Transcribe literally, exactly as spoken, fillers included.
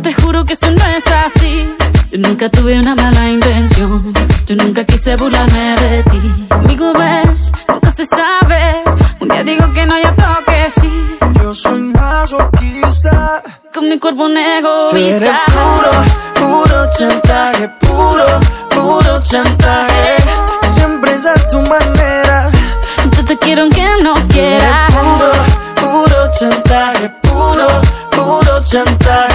te juro que eso no es así. Yo nunca tuve una mala intención, yo nunca quise burlarme de ti. Conmigo ves, nunca se sabe. Un día digo que no, y otro que sí. Yo soy masoquista, con mi cuerpo un egoísta. Tú eres puro, puro chantaje, puro, puro chantaje. Siempre es a tu manera. Yo te quiero aunque no quieras. Puro, puro chantaje, puro, puro chantaje.